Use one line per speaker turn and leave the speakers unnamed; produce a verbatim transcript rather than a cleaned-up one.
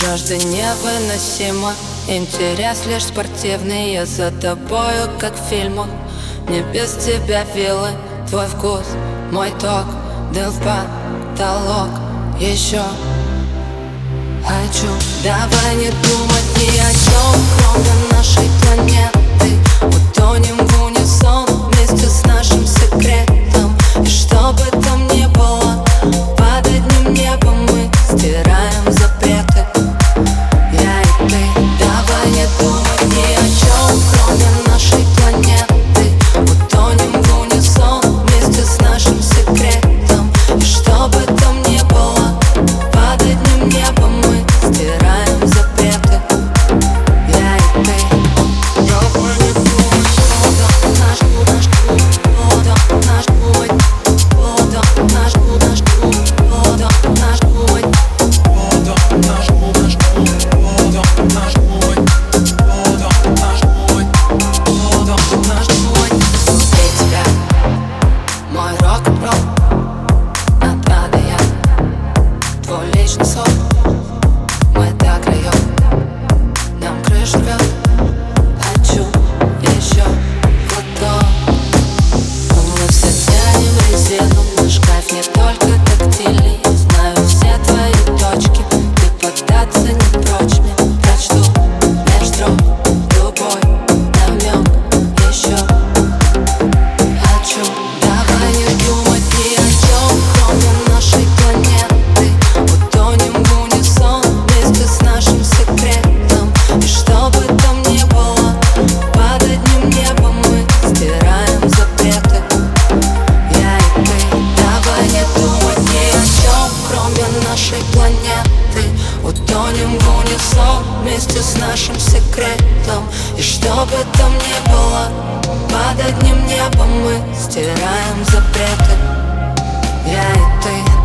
Жажда невыносима, интерес лишь спортивный. Я за тобою, как в фильмах, мне без тебя вилы. Твой вкус, мой ток, дым в потолок. Еще хочу, давай не думать ни о чем, кроме нашей планеты. Утонем в унисон вместе с нашим секретом. И что бы там ни было, под одним небом мы стираем запреты. Я и ты, давай не думать ни о чем, кроме нашей планеты. Утонем в унисон вместе с нашим секретом. И что бы там ни было, под одним небом мы стираем запреты. Я и ты, давай не думать. Наш наш наш наш наш наш мой рок-н-ролл, надо я твой личный сон. Мы до краев, нам крышу рвет. Хочу еще глоток. Мы все тянем резину, наш кайф не только тактильный. Я знаю все твои точки, ты поддаться не прочь мне. Прочту меж строк любой намек еще. Хочу, давай не думать ни о чем, кроме нашей планеты. Утонем в унисон вместе с нашим секретом. И что бы там ни было, под одним небом мы стираем запреты. Я и ты, давай не думать ни о чем, кроме нашей планеты. Утонем в унисон вместе с нашим секретом. И что бы там ни было, под одним небом мы стираем запреты. Я и ты.